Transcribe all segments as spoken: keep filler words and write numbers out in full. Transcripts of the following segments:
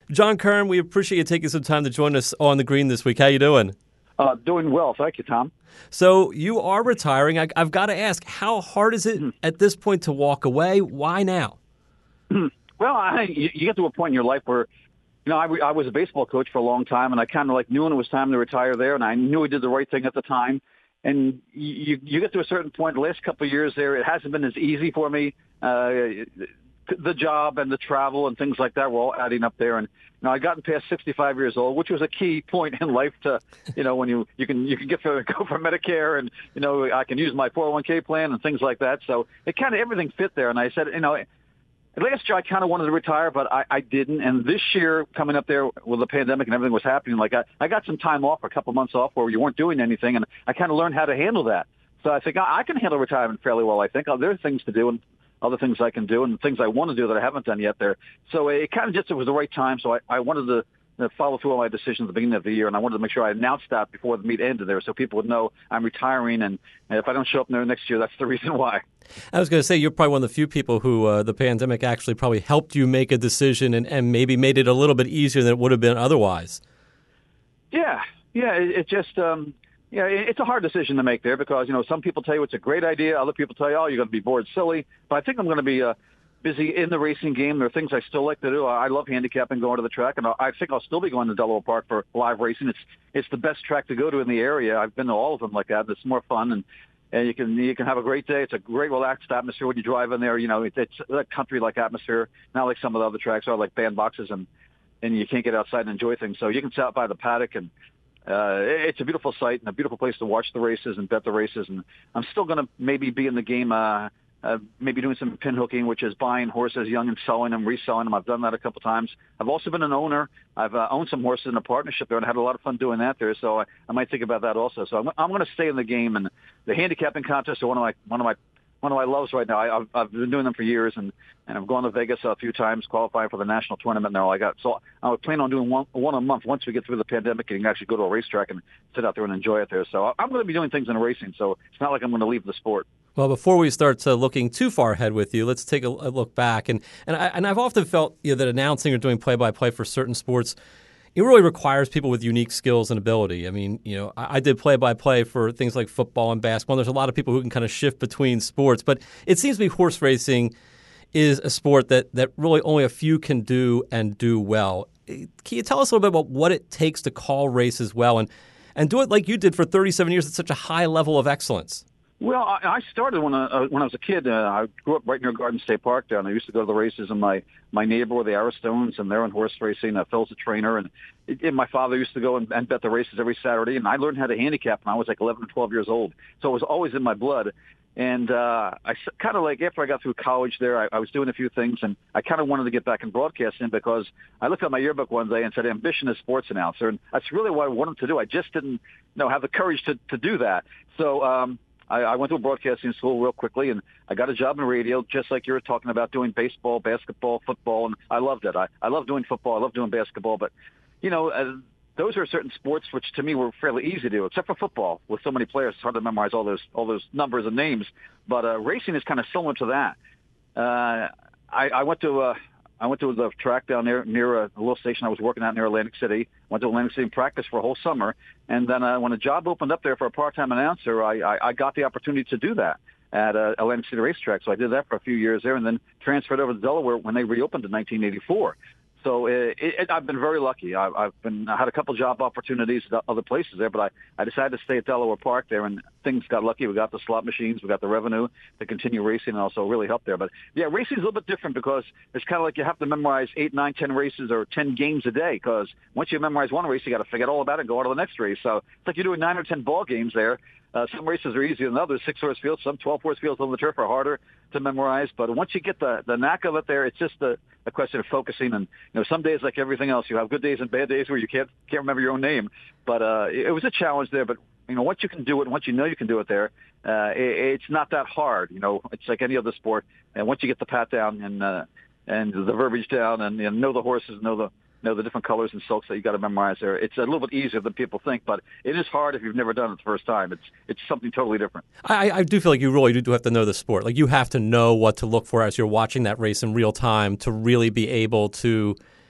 John Kern, we appreciate you taking some time to join us on the green this week. How you doing? Uh, doing well. Thank you, Tom. So you are retiring. I, I've got to ask, how hard is it at this point to walk away? Why now? Well, I think you, you get to a point in your life where, you know, I, I was a baseball coach for a long time, and I kind of like knew when it was time to retire there, and I knew I did the right thing at the time. And you, you get to a certain point, the last couple of years there, it hasn't been as easy for me. Uh, the job and the travel and things like that were all adding up there. And, you know, I gotten past sixty-five years old, which was a key point in life to, you know, when you, you can, you can get for, go for Medicare and, you know, I can use my four oh one k plan and things like that. So it kind of everything fit there. And I said, you know, last year I kind of wanted to retire, but I, I didn't. And this year coming up there with the pandemic and everything was happening, like I, I got some time off, a couple months off where you weren't doing anything. And I kind of learned how to handle that. So I think I, I can handle retirement fairly well. I think oh, there are things to do and other things I can do and things I want to do that I haven't done yet there. So it kind of just, it was the right time. So I, I wanted to uh, follow through on my decisions at the beginning of the year, and I wanted to make sure I announced that before the meet ended there so people would know I'm retiring, and, and if I don't show up there next year, that's the reason why. I was going to say, you're probably one of the few people who uh, the pandemic actually probably helped you make a decision and, and maybe made it a little bit easier than it would have been otherwise. Yeah, yeah, it, it just... Um, Yeah, it's a hard decision to make there because, you know, some people tell you it's a great idea. Other people tell you, oh, you're going to be bored silly. But I think I'm going to be uh, busy in the racing game. There are things I still like to do. I love handicapping, going to the track, and I think I'll still be going to Delaware Park for live racing. It's it's the best track to go to in the area. I've been to all of them like that. It's more fun, and, and you can you can have a great day. It's a great, relaxed atmosphere when you drive in there. You know, it, it's a country-like atmosphere, not like some of the other tracks are, like bandboxes, and, and you can't get outside and enjoy things. So you can sit out by the paddock and Uh, it's a beautiful sight and a beautiful place to watch the races and bet the races. And I'm still going to maybe be in the game, uh, uh, maybe doing some pinhooking, which is buying horses young and selling them, reselling them. I've done that a couple times. I've also been an owner. I've uh, owned some horses in a partnership there and had a lot of fun doing that there. So I, I might think about that also. So I'm, I'm going to stay in the game. And the handicapping contests are one of my one of my one of my loves right now. I, I've, I've been doing them for years, and, and I've gone to Vegas a few times, qualifying for the national tournament and all I got. So I would plan on doing one, one a month once we get through the pandemic and you can actually go to a racetrack and sit out there and enjoy it there. So I'm going to be doing things in racing, so it's not like I'm going to leave the sport. Well, before we start uh, looking too far ahead with you, let's take a, a look back. And and, I, and I've often felt you know, that announcing or doing play-by-play for certain sports, it really requires people with unique skills and ability. I mean, you know, I, I did play-by-play for things like football and basketball. There's a lot of people who can kind of shift between sports, but it seems to me horse racing is a sport that, that really only a few can do and do well. Can you tell us a little bit about what it takes to call races well and, and do it like you did for thirty-seven years at such a high level of excellence? Well, I, I started when, uh, when I was a kid. Uh, I grew up right near Garden State Park there, and I used to go to the races, and my, my neighbor were the Aristones, and they're in horse racing. Uh, Phil's a trainer, and, it, and my father used to go and, and bet the races every Saturday, and I learned how to handicap when I was like eleven or twelve years old. So it was always in my blood. And uh, I kind of like, after I got through college there, I, I was doing a few things, and I kind of wanted to get back in broadcasting because I looked at my yearbook one day and said, ambition is sports announcer, and that's really what I wanted to do. I just didn't you know, have the courage to, to do that. So um, I, I went to a broadcasting school real quickly, and I got a job in radio, just like you were talking about, doing baseball, basketball, football, and I loved it. I, I love doing football. I love doing basketball, but, you know, uh, those are certain sports which to me were fairly easy to do, except for football. With so many players, it's hard to memorize all those all those numbers and names. But uh, racing is kind of similar to that. Uh, I, I went to uh, I went to the track down there near a little station I was working at near Atlantic City. Went to Atlantic City and practiced for a whole summer. And then uh, when a job opened up there for a part-time announcer, I, I, I got the opportunity to do that at uh, Atlantic City Racetrack. So I did that for a few years there, and then transferred over to Delaware when they reopened in nineteen eighty-four. So it, it, I've been very lucky. I, I've been I had a couple job opportunities at other places there, but I, I decided to stay at Delaware Park there, and things got lucky. We got the slot machines, we got the revenue to continue racing, and also really helped there. But yeah, racing is a little bit different because it's kind of like you have to memorize eight, nine, ten races or ten games a day. Because once you memorize one race, you got to forget all about it and go on to the next race. So it's like you're doing nine or ten ball games there. Uh, some races are easier than others. Six horse fields, some twelve horse fields on the turf are harder to memorize. But once you get the, the knack of it there, it's just a, a question of focusing. And you know, some days, like everything else, you have good days and bad days where you can't can't remember your own name. But uh, it, it was a challenge there. But you know, once you can do it, and once you know you can do it there, uh, it, it's not that hard. You know, it's like any other sport. And once you get the pat down and uh, and the verbiage down, and you know the horses, know the know the different colors and silks that you got to memorize there. It's a little bit easier than people think, but it is hard if you've never done it the first time. It's it's something totally different. I, I do feel like you really do have to know the sport. Like you have to know what to look for as you're watching that race in real time to really be able to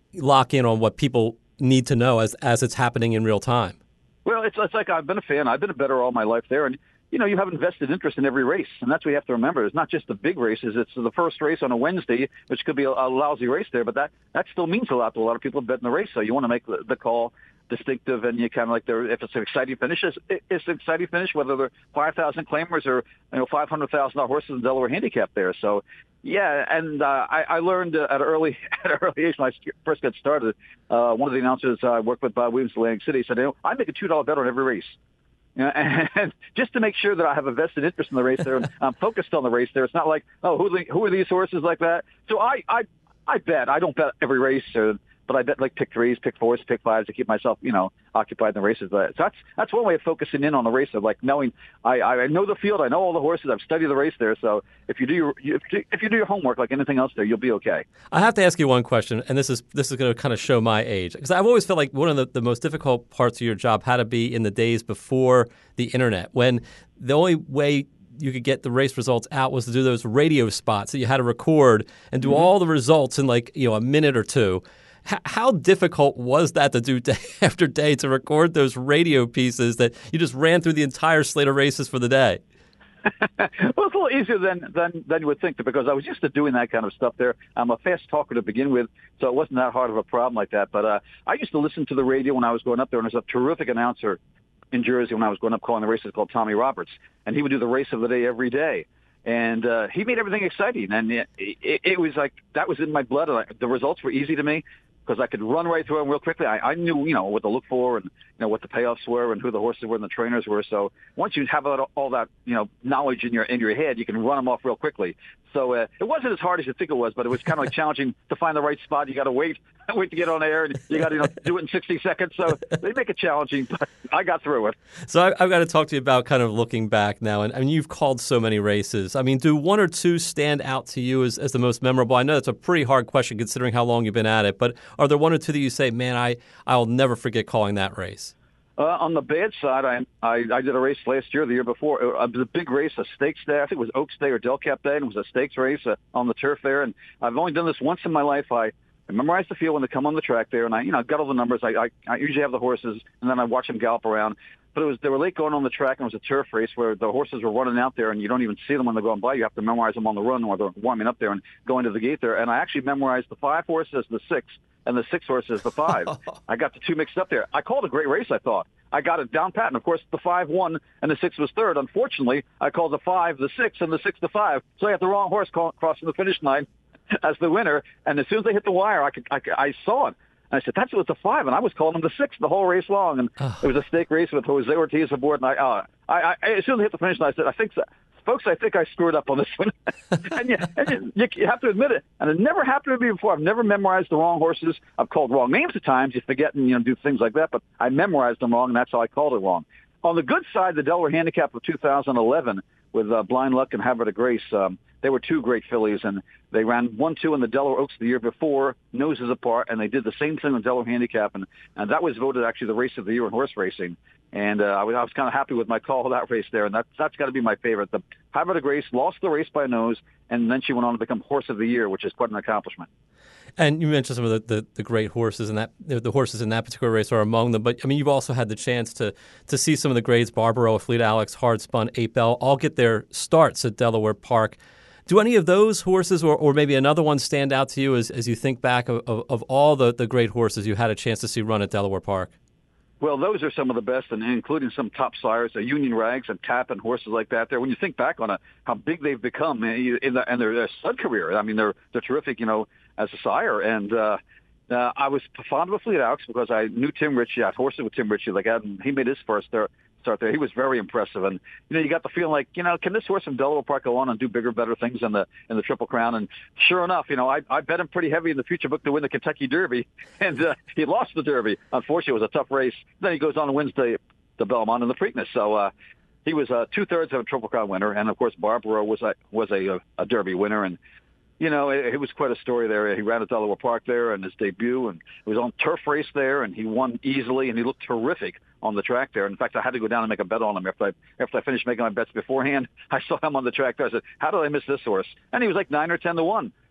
lock in on what people need to know as as it's happening in real time. Well, it's, it's like I've been a fan. I've been a bettor all my life there. And, you know, you have invested interest in every race. And that's what you have to remember. It's not just the big races. It's the first race on a Wednesday, which could be a, a lousy race there. But that, that still means a lot to a lot of people betting the race. So you want to make the, the call distinctive, and you kind of like there. If it's an exciting finish, it's, it's an exciting finish, whether they're five thousand claimers or, you know, five hundred thousand dollars horses in Delaware Handicap there. So, yeah, and uh, I, I learned uh, at an early at an early age when I first got started. Uh, one of the announcers I worked with, Bob Williams, Atlantic City, said, you know, I make a two dollar bet on every race. You know, and just to make sure that I have a vested interest in the race there, and I'm focused on the race there. It's not like, oh, who, who are these horses like that? So I, I, I bet. I don't bet every race, or, but I bet like pick threes, pick fours, pick fives to keep myself, you know, occupied in the races. So that's that's one way of focusing in on the race, of like knowing I, I know the field, I know all the horses, I've studied the race there. So if you do your if you, if you do your homework like anything else there, you'll be okay. I have to ask you one question, and this is this is going to kind of show my age, because I've always felt like one of the, the most difficult parts of your job had to be in the days before the internet, when the only way you could get the race results out was to do those radio spots that you had to record and do mm-hmm. all the results in like, you know, a minute or two. How difficult was that to do day after day, to record those radio pieces that you just ran through the entire slate of races for the day? Well, it's a little easier than, than than you would think, because I was used to doing that kind of stuff there. I'm a fast talker to begin with, so it wasn't that hard of a problem like that. But uh, I used to listen to the radio when I was going up there, and there's a terrific announcer in Jersey when I was going up calling the races called Tommy Roberts, and he would do the race of the day every day. And uh, he made everything exciting, and it, it, it was like that was in my blood. And I, the results were easy to me, because I could run right through them real quickly. I, I knew, you know, what to look for, and, you know, what the payoffs were and who the horses were and the trainers were. So once you have all, all that, you know, knowledge in your in your head, you can run them off real quickly. So uh, it wasn't as hard as you think it was, but it was kind of like challenging to find the right spot. You got to wait, wait to get on air, and you got to, you know, do it in sixty seconds. So they make it challenging, but I got through it. So I, I've got to talk to you about kind of looking back now. And I mean, you've called so many races. I mean, do one or two stand out to you as, as the most memorable? I know that's a pretty hard question considering how long you've been at it, but are there one or two that you say, man, I, I'll never forget calling that race? Uh, on the bad side, I, I I did a race last year, the year before. It was a big race, a stakes day. I think it was Oaks Day or Del Cap Day, and it was a stakes race uh, on the turf there. And I've only done this once in my life. I, I memorized the field when they come on the track there, and I, you know, got all the numbers. I, I, I usually have the horses, and then I watch them gallop around. But it was they were late going on the track, and it was a turf race where the horses were running out there, and you don't even see them when they're going by. You have to memorize them on the run while they're warming up there and going to the gate there. And I actually memorized the five horses, the six, and the six horses, the five. I got the two mixed up there. I called a great race, I thought. I got it down pat, and of course the five won, and the six was third. Unfortunately, I called the five the six, and the six the five, so I had the wrong horse call, crossing the finish line as the winner. And as soon as they hit the wire, I could, I, I saw it. And I said, that's what the five, and I was calling him the six the whole race long. And it was a stake race with Jose Ortiz aboard. And I, uh, I, I, as soon as I hit the finish line, I said, I think so. Folks, I think I screwed up on this one. and, you, and you, you have to admit it. And it never happened to me before. I've never memorized the wrong horses. I've called wrong names at times. You forget and, you know, do things like that. But I memorized them wrong, and that's how I called it wrong. On the good side, the Delaware Handicap of two thousand eleven with uh, Blind Luck and Havre de Grace, um, they were two great fillies, and they ran one two in the Delaware Oaks the year before, noses apart, and they did the same thing in the Delaware Handicap, and, and that was voted actually the race of the year in horse racing. And uh, I was, I was kind of happy with my call of that race there, and that, that's got to be my favorite. The Havre de Grace lost the race by a nose, and then she went on to become horse of the year, which is quite an accomplishment. And you mentioned some of the, the, the great horses, and that the horses in that particular race are among them. But I mean, you've also had the chance to to see some of the grades: Barbaro, Fleet Alex, Hardspun, Eight Bell, all get their starts at Delaware Park. Do any of those horses, or, or maybe another one, stand out to you as, as you think back of, of, of all the, the great horses you had a chance to see run at Delaware Park? Well, those are some of the best, and including some top sires, uh, Union Rags and Tap and horses like that. There, when you think back on a, how big they've become in, the, in their, their stud career, I mean, they're they're terrific, you know, as a sire. And uh, uh, I was fond of a Fleet Alex because I knew Tim Ritchie. I had horses with Tim Ritchie like that, and he made his first there. Start there. He was very impressive, and you know, you got the feeling like, you know, can this horse from Delaware Park go on and do bigger, better things in the in the Triple Crown? And sure enough, you know, I I bet him pretty heavy in the future book to win the Kentucky Derby, and uh, he lost the Derby. Unfortunately, it was a tough race. Then he goes on and wins the the Belmont and the Preakness. So uh, he was uh, two thirds of a Triple Crown winner, and of course, Barbaro was a was a a Derby winner, and. You know, it, it was quite a story there. He ran at Delaware Park there in his debut, and it was on turf race there, and he won easily, and he looked terrific on the track there. In fact, I had to go down and make a bet on him after I after I finished making my bets beforehand. I saw him on the track there. I said, how did I miss this horse? And he was like nine or ten to one.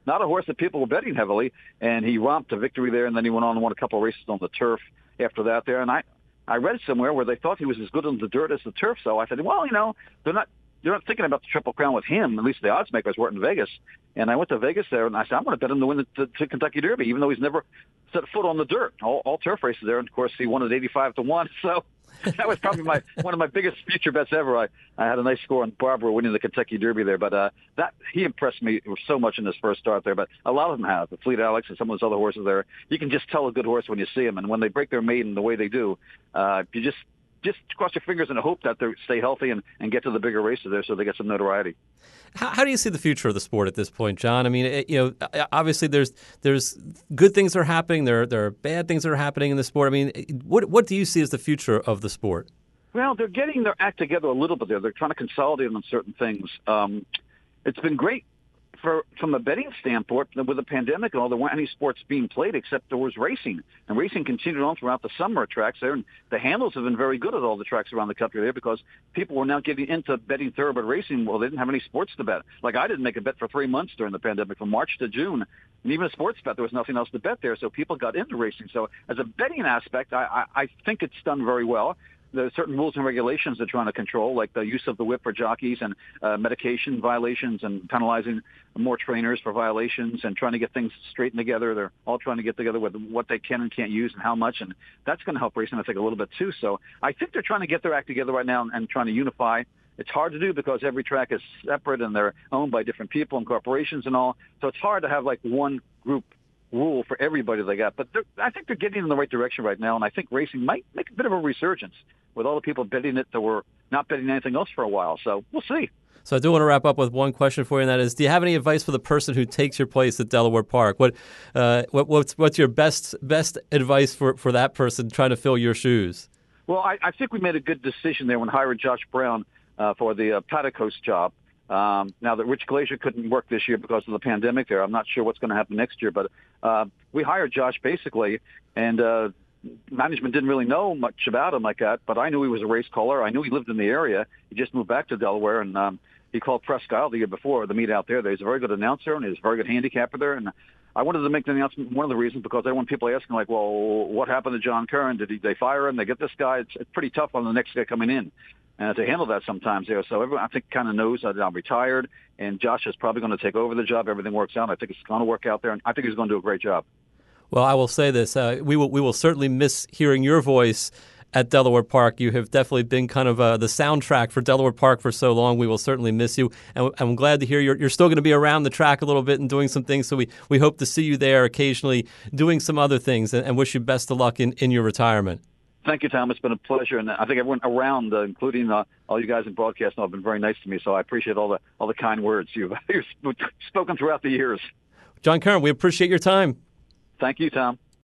not a horse that people were betting heavily, and he romped to victory there, and then he went on and won a couple of races on the turf after that there. And I, I read somewhere where they thought he was as good on the dirt as the turf, so I said, well, you know, they're not they're not thinking about the Triple Crown with him. At least the odds makers weren't in Vegas. And I went to Vegas there, and I said, I'm going to bet him to win the, the, the Kentucky Derby, even though he's never set foot on the dirt. All, all turf races there, and of course, he won at eighty-five to one, so that was probably my one of my biggest future bets ever. I, I had a nice score on Barbara winning the Kentucky Derby there, but uh, that he impressed me so much in his first start there. But a lot of them have. The Fleet Alex and some of those other horses there. You can just tell a good horse when you see them, and when they break their maiden the way they do, uh, you just just cross your fingers and hope that they stay healthy and, and get to the bigger races there so they get some notoriety. How, how do you see the future of the sport at this point, John? I mean, it, you know, obviously there's there's good things that are happening. There there are bad things that are happening in the sport. I mean, what what do you see as the future of the sport? Well, they're getting their act together a little bit there. They're trying to consolidate on certain things. Um, it's been great for from a betting standpoint with the pandemic and all. There weren't any sports being played except there was racing, and racing continued on throughout the summer at tracks there. And the handles have been very good at all the tracks around the country there because people were now getting into betting thoroughbred racing. Well, they didn't have any sports to bet. Like I didn't make a bet for three months during the pandemic, from March to June, and even a sports bet, there was nothing else to bet there. So people got into racing. So as a betting aspect, I, I, I think it's done very well. There are certain rules and regulations they're trying to control, like the use of the whip for jockeys and uh, medication violations and penalizing more trainers for violations and trying to get things straightened together. They're all trying to get together with what they can and can't use and how much, and that's going to help racing, I think, a little bit too. So I think they're trying to get their act together right now and, and trying to unify. It's hard to do because every track is separate and they're owned by different people and corporations and all. So it's hard to have like one group rule for everybody they got. But I think they're getting in the right direction right now, and I think racing might make a bit of a resurgence with all the people betting it that were not betting anything else for a while. So we'll see. So I do want to wrap up with one question for you, and that is, do you have any advice for the person who takes your place at Delaware Park? What, uh, what what's what's your best best advice for, for that person trying to fill your shoes? Well, I, I think we made a good decision there when hiring Josh Brown uh, for the uh, paddock host job. Um, now that Rich Glazier couldn't work this year because of the pandemic there, I'm not sure what's going to happen next year, but uh, we hired Josh basically, and uh, management didn't really know much about him like that, but I knew he was a race caller. I knew he lived in the area. He just moved back to Delaware, and um, he called Presque Isle the year before the meet out there. He's a very good announcer, and he's a very good handicapper there, and I wanted to make the announcement, one of the reasons, because I want people asking, like, well, what happened to John Curran? Did he, they fire him? They get this guy? It's, it's pretty tough on the next guy coming in. Uh, to handle that sometimes there. So everyone, I think, kind of knows that I'm retired, and Josh is probably going to take over the job. Everything works out. I think it's going to work out there, and I think he's going to do a great job. Well, I will say this. Uh, we will we will certainly miss hearing your voice at Delaware Park. You have definitely been kind of uh, the soundtrack for Delaware Park for so long. We will certainly miss you, and I'm glad to hear you're, you're still going to be around the track a little bit and doing some things. So we, we hope to see you there occasionally doing some other things, and, and wish you best of luck in, in your retirement. Thank you, Tom. It's been a pleasure, and I think everyone around, uh, including uh, all you guys in broadcasting, have been very nice to me. So I appreciate all the all the kind words you've, you've spoken throughout the years. John Curran, we appreciate your time. Thank you, Tom.